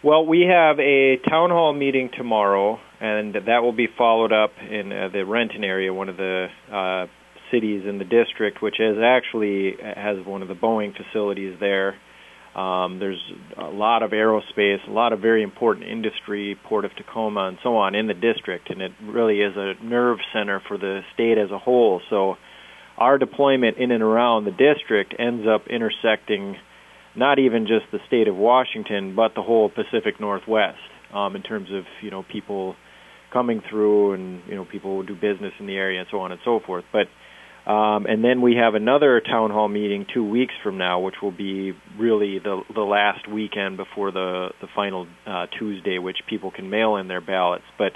Well, we have a town hall meeting tomorrow, and that will be followed up in uh, the Renton area, one of the uh, cities in the district, which is actually has one of the Boeing facilities there. Um, there's a lot of aerospace, a lot of very important industry, Port of Tacoma, and so on in the district, and it really is a nerve center for the state as a whole. So our deployment in and around the district ends up intersecting not even just the state of Washington, but the whole Pacific Northwest um, in terms of, you know, people coming through and, you know, people who do business in the area and so on and so forth. But Um, and then we have another town hall meeting two weeks from now, which will be really the the last weekend before the the final uh, Tuesday, which people can mail in their ballots. But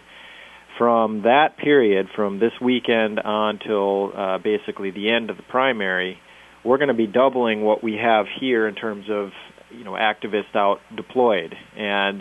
from that period, from this weekend on till uh, basically the end of the primary, we're going to be doubling what we have here in terms of, you know, activists out deployed. And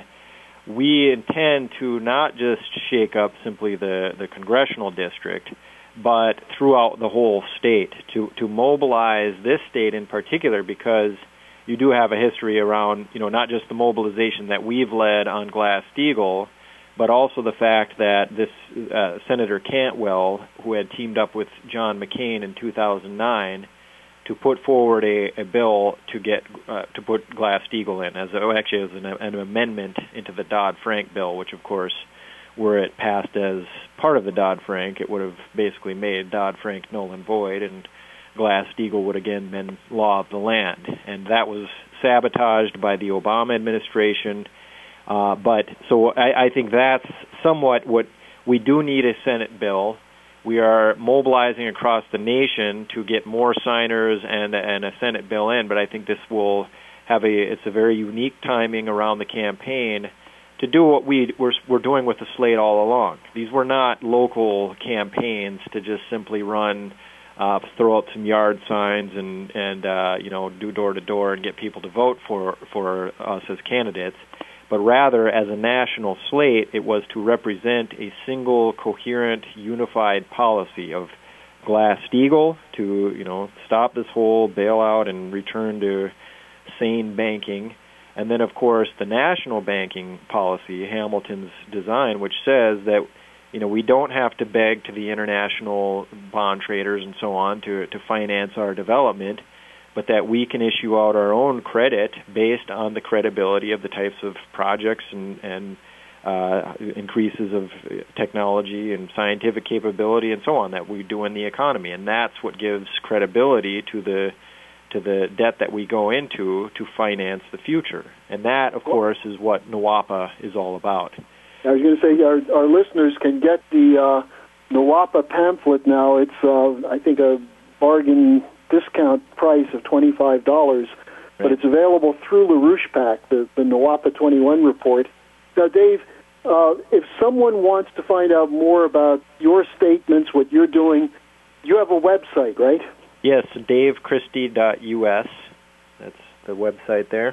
we intend to not just shake up simply the the congressional district, but throughout the whole state, to, to mobilize this state in particular, because you do have a history around, you know, not just the mobilization that we've led on Glass-Steagall, but also the fact that this uh, Senator Cantwell, who had teamed up with John McCain in two thousand nine to put forward a, a bill to get uh, to put Glass-Steagall in, as a, actually as an, an amendment into the Dodd-Frank bill, which of course, were it passed as part of the Dodd-Frank, it would have basically made Dodd-Frank null and void, and Glass-Steagall would again been law of the land. And that was sabotaged by the Obama administration. Uh, but so I, I think that's somewhat what we do need a Senate bill. We are mobilizing across the nation to get more signers and, and a Senate bill in, but I think this will have a, it's a very unique timing around the campaign to do what we we're, we're doing with the slate all along. These were not local campaigns to just simply run, uh, throw out some yard signs and and uh, you know do door to door and get people to vote for for us as candidates, but rather as a national slate, it was to represent a single, coherent, unified policy of Glass-Steagall to you know stop this whole bailout and return to sane banking. And then, of course, the national banking policy, Hamilton's design, which says that, you know, we don't have to beg to the international bond traders and so on to, to finance our development, but that we can issue out our own credit based on the credibility of the types of projects and, and uh, increases of technology and scientific capability and so on that we do in the economy. And that's what gives credibility to the to the debt that we go into to finance the future. And that, of course, is what NWOPA is all about. I was going to say our, our listeners can get the uh, NWOPA pamphlet now. It's, uh, I think, a bargain discount price of twenty-five dollars, right. But it's available through LaRouche PAC, the, the NWOPA twenty-one report. Now, Dave, uh, if someone wants to find out more about your statements, what you're doing, you have a website, right? Yes, dave christie dot U S. That's the website there.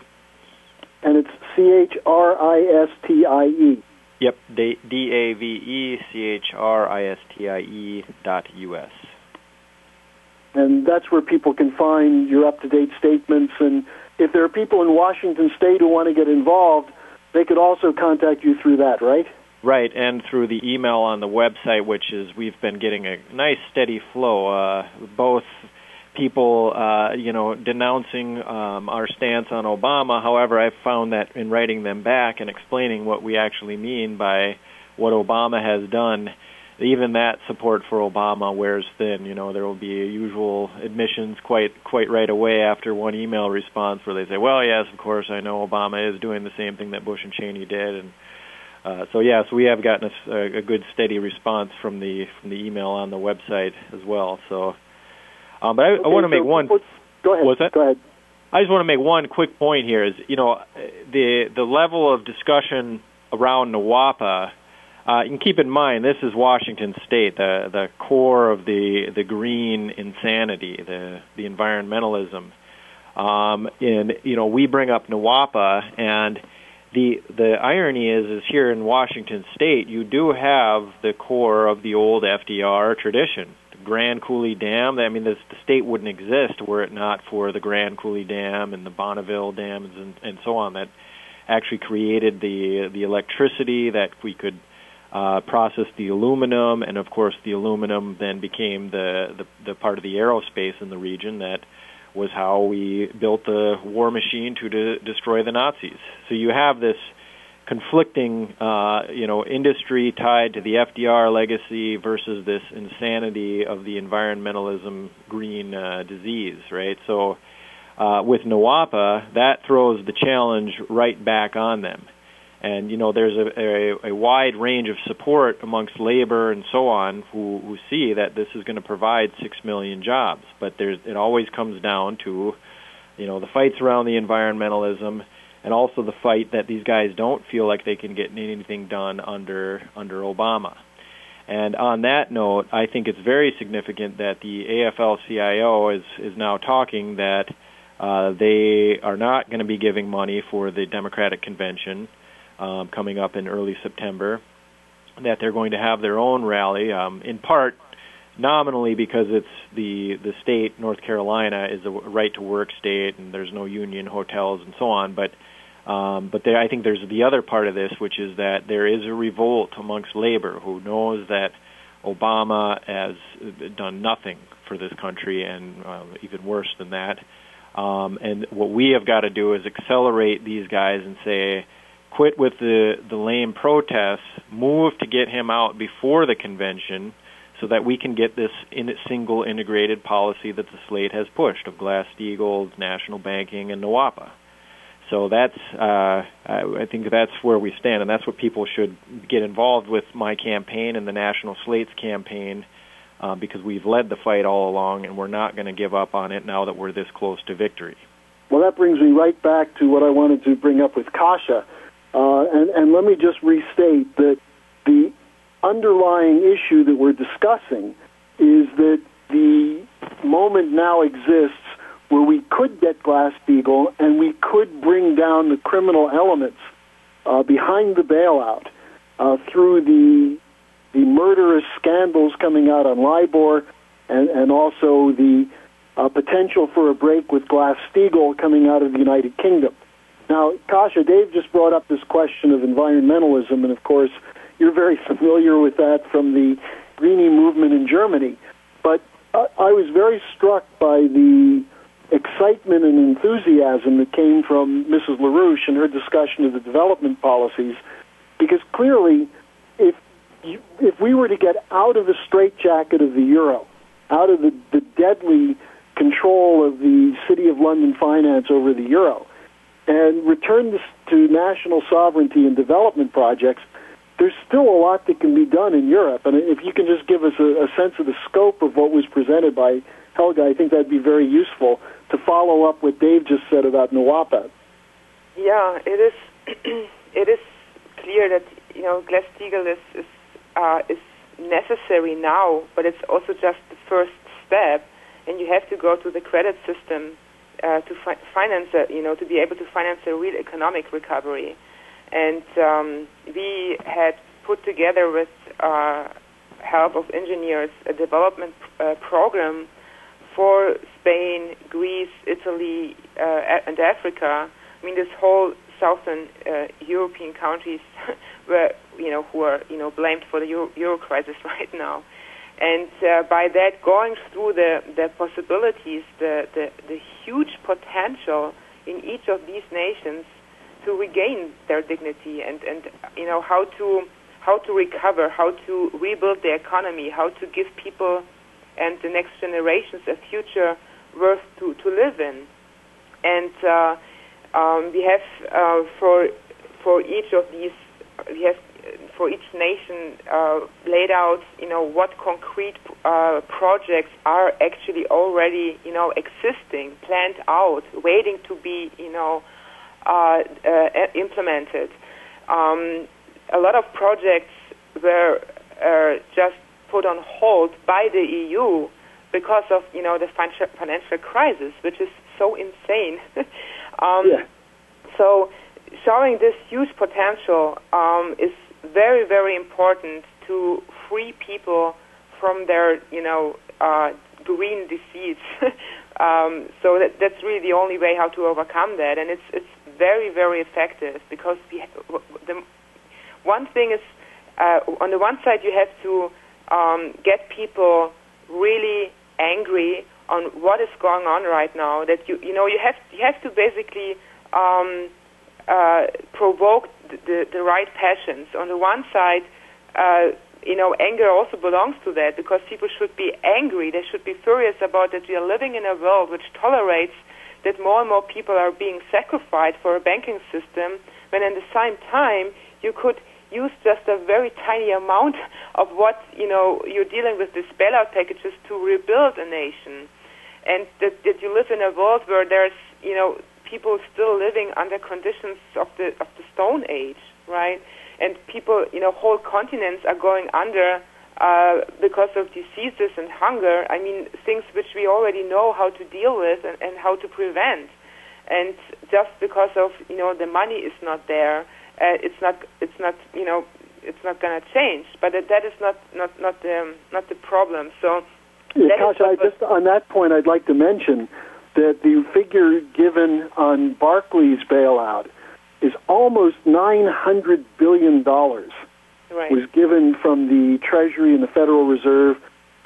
And it's C H R I S T I E. Yep, D A V E C H R I S T I E dot U S. And that's where people can find your up-to-date statements. And if there are people in Washington State who want to get involved, they could also contact you through that, right? Right, and through the email on the website, which is we've been getting a nice steady flow, uh, both people, uh, you know, denouncing um, our stance on Obama. However, I've found that in writing them back and explaining what we actually mean by what Obama has done, even that support for Obama wears thin. You know, there will be usual admissions quite quite right away after one email response where they say, well, yes, of course, I know Obama is doing the same thing that Bush and Cheney did, and Uh, so yes, we have gotten a, a good steady response from the from the email on the website as well. So, um, but I, okay, I want to so make one. Go ahead. What's that? Go ahead. I just want to make one quick point here. Is you know the the level of discussion around NWOPA. Uh, you can keep in mind this is Washington State, the the core of the the green insanity, the the environmentalism. Um, and you know we bring up NWOPA and. The the irony is, is here in Washington State, you do have the core of the old F D R tradition. The Grand Coulee Dam, I mean, this, the state wouldn't exist were it not for the Grand Coulee Dam and the Bonneville dams and, and so on that actually created the the electricity that we could uh, process the aluminum, and of course the aluminum then became the, the, the part of the aerospace in the region that was how we built the war machine to de- destroy the Nazis. So you have this conflicting, uh, you know, industry tied to the F D R legacy versus this insanity of the environmentalism green uh, disease, right? So uh, with NWOPA, that throws the challenge right back on them. And, you know, there's a, a, a wide range of support amongst labor and so on who, who see that this is going to provide six million jobs. But there's, it always comes down to, you know, the fights around the environmentalism, and also the fight that these guys don't feel like they can get anything done under under Obama. And on that note, I think it's very significant that the A F L C I O is, is now talking that uh, they are not going to be giving money for the Democratic Convention um, coming up in early September, that they're going to have their own rally, um, in part nominally because it's the the state, North Carolina, is a right-to-work state, and there's no union hotels and so on, but Um, but there, I think there's the other part of this, which is that there is a revolt amongst labor who knows that Obama has done nothing for this country, and uh, even worse than that. Um, and what we have got to do is accelerate these guys and say, quit with the, the lame protests, move to get him out before the convention so that we can get this in single integrated policy that the slate has pushed of Glass-Steagall, national banking, and NWOPA. So that's, uh, I think that's where we stand, and that's what people should get involved with my campaign and the National Slates campaign, uh, because we've led the fight all along, and we're not going to give up on it now that we're this close to victory. Well, that brings me right back to what I wanted to bring up with Kasia, uh, and, and let me just restate that the underlying issue that we're discussing is that the moment now exists where we could get Glass-Steagall and we could bring down the criminal elements uh, behind the bailout uh, through the the murderous scandals coming out on LIBOR, and, and also the uh, potential for a break with Glass-Steagall coming out of the United Kingdom. Now, Kasia, Dave just brought up this question of environmentalism, and of course, you're very familiar with that from the Greenie movement in Germany. But uh, I was very struck by the excitement and enthusiasm that came from Missus LaRouche in her discussion of the development policies, because clearly, if you, if we were to get out of the straitjacket of the euro, out of the, the deadly control of the City of London finance over the euro, and return this to national sovereignty and development projects, there's still a lot that can be done in Europe. And if you can just give us a, a sense of the scope of what was presented by Helga, I think that'd be very useful to follow up what Dave just said about NWOPA. Yeah, it is. It is clear that you know Glass-Steagall is is, uh, is necessary now, but it's also just the first step, and you have to go to the credit system uh, to fi- finance, a, you know, to be able to finance a real economic recovery. And um, we had put together with uh, help of engineers a development uh, program for Spain, Greece, Italy, uh, and Africa. I mean, this whole southern uh, European countries were, you know, who are, you know, blamed for the Euro, Euro crisis right now. And uh, by that, going through the, the possibilities, the, the, the huge potential in each of these nations to regain their dignity, and, and you know, how to how to recover, how to rebuild the economy, how to give people and the next generations a future worth to, to live in. And uh, um, we have uh, for for each of these, we have for each nation uh, laid out, you know, what concrete uh, projects are actually already, you know, existing, planned out, waiting to be, you know, uh, uh, implemented. Um, a lot of projects were uh, just put on hold by the E U because of, you know, the financial crisis, which is so insane. um, yeah. So showing this huge potential um, is very, very important to free people from their, you know, uh, green disease. um, so that, that's really the only way how to overcome that, and it's it's very, very effective because we ha- the one thing is, uh, on the one side, you have to um, get people really angry on what is going on right now. That you, you know, you have you have to basically um, uh, provoke the, the, the right passions. On the one side, uh, you know, anger also belongs to that because people should be angry. They should be furious about that we are living in a world which tolerates that more and more people are being sacrificed for a banking system, when at the same time you could use just a very tiny amount of what, you know, you're dealing with these bailout packages to rebuild a nation. And that, that you live in a world where there's, you know, people still living under conditions of the of the Stone Age, right? And people, you know, whole continents are going under uh, because of diseases and hunger. I mean, things which we already know how to deal with and, and how to prevent. And just because of, you know, the money is not there, uh, it's not, it's not, you know, it's not going to change. But that, that is not not not the not the problem. So, yeah, Kasia, I just on that point, I'd like to mention that the figure given on Barclays bailout is almost nine hundred billion dollars. Right. Was given from the Treasury and the Federal Reserve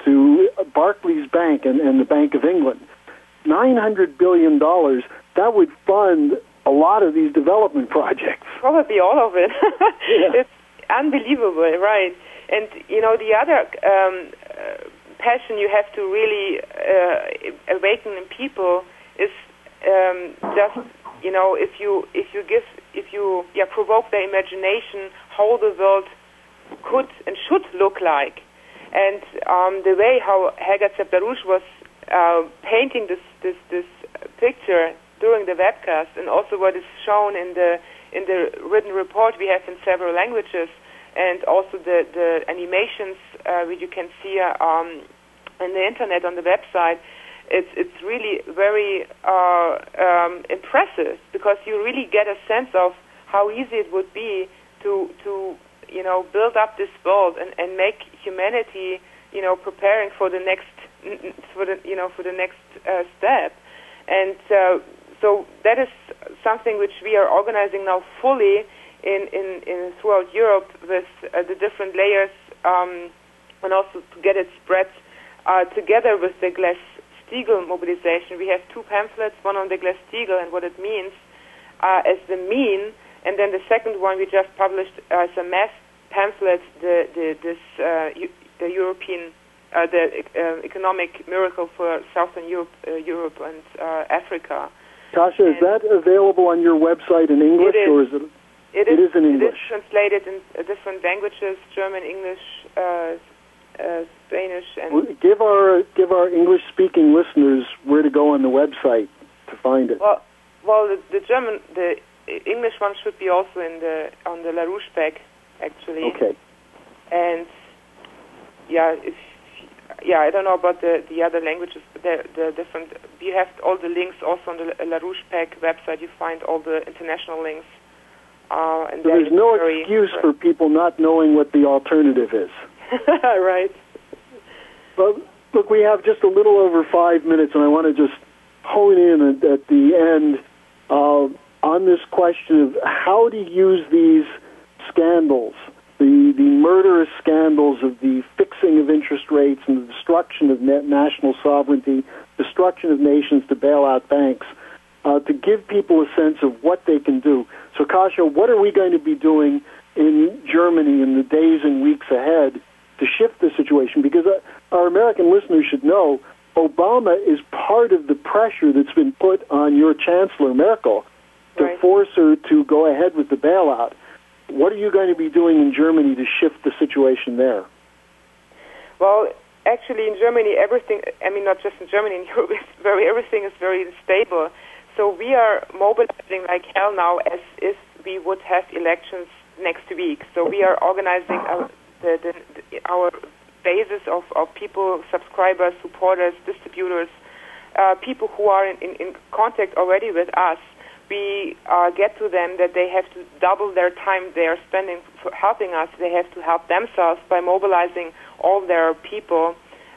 to Barclays Bank and, and the Bank of England. nine hundred billion dollars, that would fund a lot of these development projects. Probably all of it. Yeah. It's unbelievable, right? And, you know, the other um, uh, passion you have to really uh, awaken in people is um, just, you know, if you if you give, if you yeah, provoke their imagination, how the world could and should look like. And um, the way how Helga Zepp-LaRouche was uh, painting this, this this picture during the webcast, and also what is shown in the in the written report we have in several languages, and also the, the animations uh, which you can see uh, um, on the internet on the website, it's it's really very uh, um, impressive, because you really get a sense of how easy it would be to to you know build up this world and, and make humanity you know preparing for the next for the you know for the next uh, step. And uh, so that is something which we are organizing now fully in, in, in throughout Europe with uh, the different layers, um, and also to get it spread uh, together with the Glass-Steagall mobilization. We have two pamphlets, one on the Glass-Steagall and what it means uh, as the mean, and then the second one we just published as a mass pamphlet, the, the, this uh, U- the European Uh, the uh, economic miracle for Southern Europe, uh, Europe and uh, Africa. Kasia, is that available on your website in English, it is, or is it? It is, it is in English. It is translated in uh, different languages: German, English, uh, uh, Spanish, and Well, give our give our English-speaking listeners where to go on the website to find it. Well, well, the, the German, the English one should be also in the on the LaRouche pack, actually. Okay. And yeah, if. Yeah, I don't know about the, the other languages, but the, the different. You have all the links also on the LaRouche pack website. You find all the international links. Uh, and so there's no excuse for people not knowing what the alternative is. Right. Well, look, we have just a little over five minutes, and I want to just hone in at, at the end uh, on this question of how to use these scandals, the, the murderous scandals of the fixing of interest rates and the destruction of net national sovereignty, destruction of nations to bail out banks, uh, to give people a sense of what they can do. So, Kasia, what are we going to be doing in Germany in the days and weeks ahead to shift the situation? Because uh, our American listeners should know Obama is part of the pressure that's been put on your Chancellor, Merkel, to right. force her to go ahead with the bailout. What are you going to be doing in Germany to shift the situation there? Well, actually, in Germany, everything, I mean, not just in Germany, in Europe, it's very, everything is very stable. So we are mobilizing like hell now as if we would have elections next week. So we are organizing our, the, the, the, our basis of, of people, subscribers, supporters, distributors, uh, people who are in, in, in contact already with us. We uh, get to them that they have to double their time they are spending for helping us. They have to help themselves by mobilizing all their people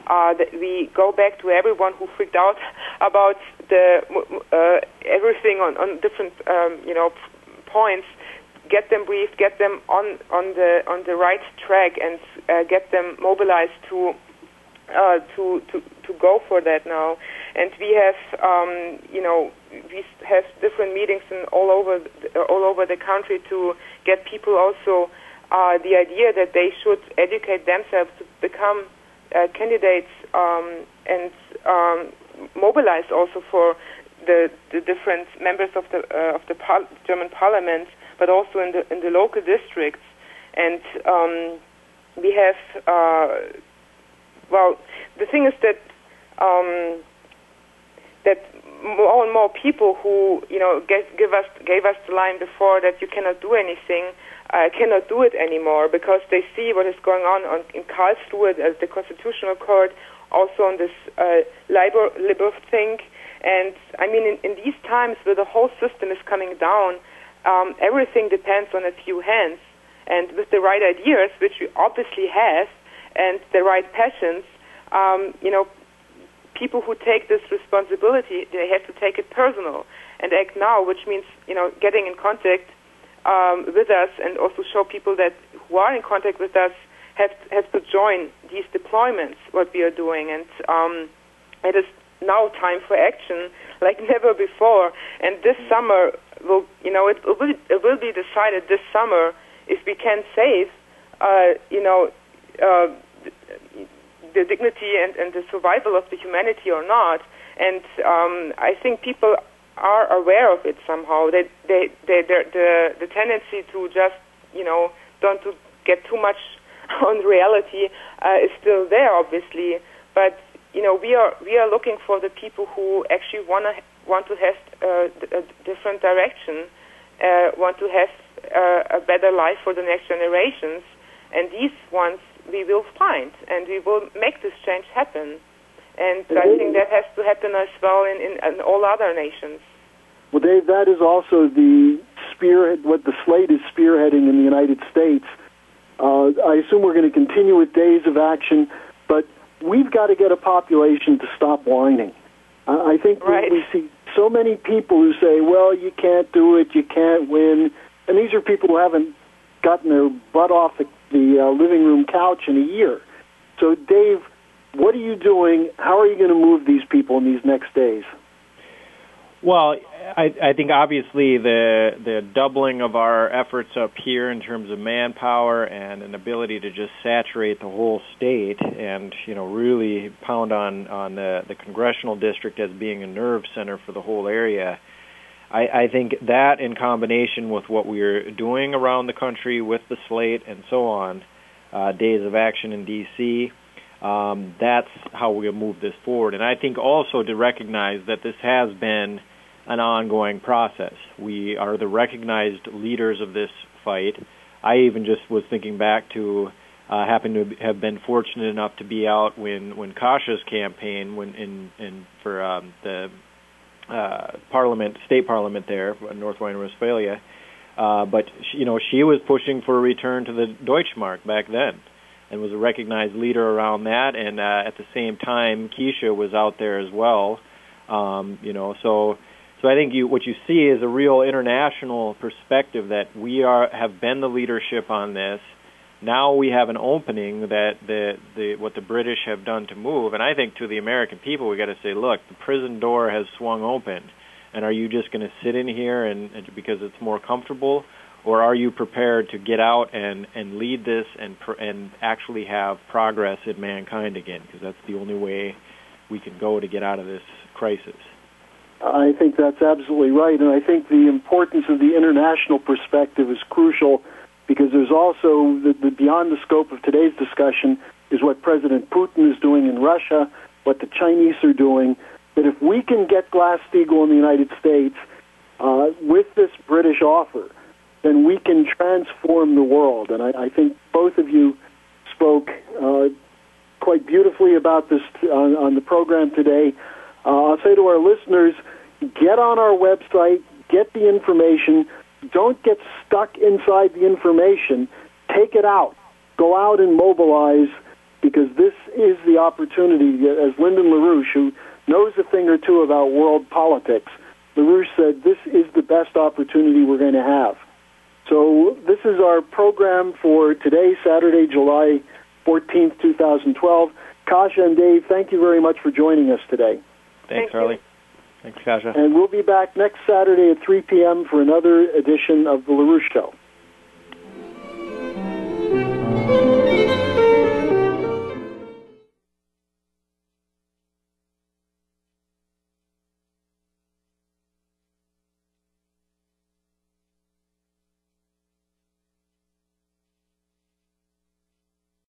uh, that we go back to everyone who freaked out about the uh, everything on, on different um, you know points. Get them briefed, get them on, on the on the right track, and uh, get them mobilized to uh, to to to go for that now. And we have um, you know we have different meetings in all over the, all over the country to get people also uh, the idea that they should educate themselves to become uh, candidates um, and um, mobilize also for the the different members of the uh, of the par- German Parliament, but also in the in the local districts. And um, we have, uh, well, the thing is that um, that more and more people who you know get, give us gave us the line before that you cannot do anything, uh, cannot do it anymore because they see what is going on, on in Karlsruhe at the Constitutional Court, also on this uh, Liber Liber thing. And I mean, in, in these times where the whole system is coming down, um, everything depends on a few hands. And with the right ideas, which we obviously have, and the right passions, um, you know, people who take this responsibility, they have to take it personal and act now, which means, you know, getting in contact um, with us and also show people that who are in contact with us have have to join these deployments, what we are doing. And um, it is now time for action like never before. And this summer, will, you know, it will, it will be decided this summer if we can save, uh, you know, uh, the dignity and, and the survival of the humanity or not. And um, I think people are aware of it somehow. They, they, they, the, the tendency to just, you know, don't to get too much on reality uh, is still there, obviously. But you know, we are we are looking for the people who actually want to want to have uh, a different direction, uh, want to have uh, a better life for the next generations, and these ones we will find, and we will make this change happen. And and I Dave, think that has to happen as well in, in, in all other nations. Well, Dave, that is also the spearhead, what the slate is spearheading in the United States. Uh, I assume we're going to continue with days of action, but we've got to get a population to stop whining. Uh, I think right. we, we see so many people who say, well, you can't do it, you can't win. And these are people who haven't gotten their butt off the, the uh, living room couch in a year. So, Dave, what are you doing? How are you going to move these people in these next days? Well, I, I think obviously the the doubling of our efforts up here in terms of manpower and an ability to just saturate the whole state and, you know, really pound on, on the, the congressional district as being a nerve center for the whole area. I, I think that in combination with what we're doing around the country with the slate and so on, uh, days of action in D C, um, that's how we'll move this forward. And I think also to recognize that this has been an ongoing process. We are the recognized leaders of this fight. I even just was thinking back to uh, happen to have been fortunate enough to be out when when Kasa's campaign, when in, in for um, the uh, parliament, state parliament there, North Rhine-Westphalia. Uh, but she, you know, she was pushing for a return to the Deutschmark back then, and was a recognized leader around that. And uh, at the same time, Keisha was out there as well. Um, you know, so. So I think you, what you see is a real international perspective that we are have been the leadership on this. Now we have an opening that the, the what the British have done to move. And I think to the American people, we got to say, look, the prison door has swung open. And are you just going to sit in here and, and because it's more comfortable, or are you prepared to get out and, and lead this and and actually have progress in mankind again? Because that's the only way we can go to get out of this crisis. I think that's absolutely right, and I think the importance of the international perspective is crucial because there's also, the, the, beyond the scope of today's discussion, is what President Putin is doing in Russia, what the Chinese are doing, that if we can get Glass-Steagall in the United States uh, with this British offer, then we can transform the world. And I, I think both of you spoke uh, quite beautifully about this t- on, on the program today. Uh, I'll say to our listeners, get on our website, get the information. Don't get stuck inside the information. Take it out. Go out and mobilize because this is the opportunity, as Lyndon LaRouche, who knows a thing or two about world politics, LaRouche said this is the best opportunity we're going to have. So this is our program for today, Saturday, July fourteenth, twenty twelve. Kasia and Dave, thank you very much for joining us today. Thanks, Thank Harley. you. Thanks, Kasia. And we'll be back next Saturday at three p.m. for another edition of The LaRouche Show.